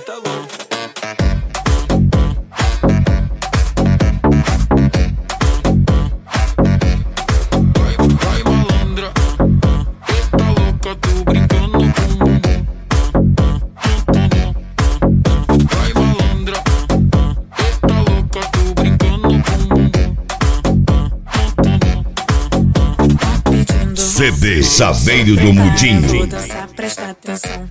tá bom. Vai malandra, tá louca, tô brincando com o bumbum. Vai malandra, tá louca, tô brincando com o bumbum. CD Chaveiro do Mudinho. Presta atenção.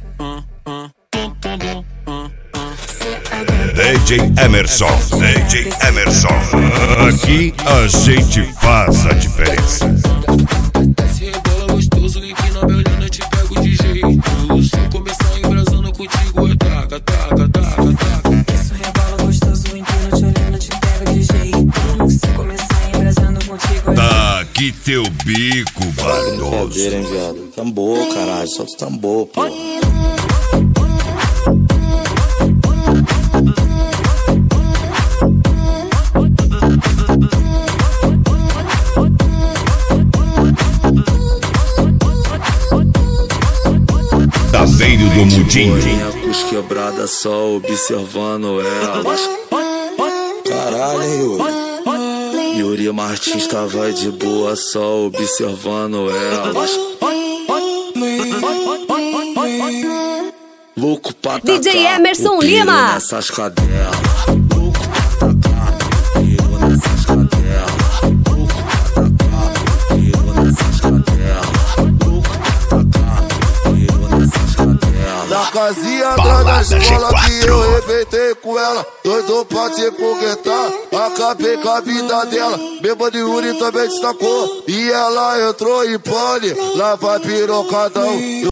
DJ Emerson, DJ Emerson. Aqui a gente faz a diferença. Se rebola gostoso, empina minha olhando, eu te pego de jeito. Se eu começar embrasando contigo, é taca, taca, taca, taca. Isso rebola gostoso, empina te olhando, eu te pego de jeito. Se começar embrasando contigo, Tá aqui teu bico, bardoso. Brincadeira, hein, viado? Tambor, caralho, solta o tambor, pô. Chaveiro do Mudinho. Boinha com os quebrada só observando elas. Caralho, hein, Yuri? Yuri Martins tava de boa só observando elas. Louco pra tacar DJ Emerson o piro Lima. nessas cadelas. Louco pra tacar o piro nessas cadelas. Louco pra tacar o piro nessas cadelas. Louco pra tacar o piro nessas cadelas. Na casinha atrás da escola que eu arrebentei com ela. Doido pra te foguetar, acabei com a vida dela. Bêbado de Uri também destacou, e ela entrou em pane. Lá vai pirocadão.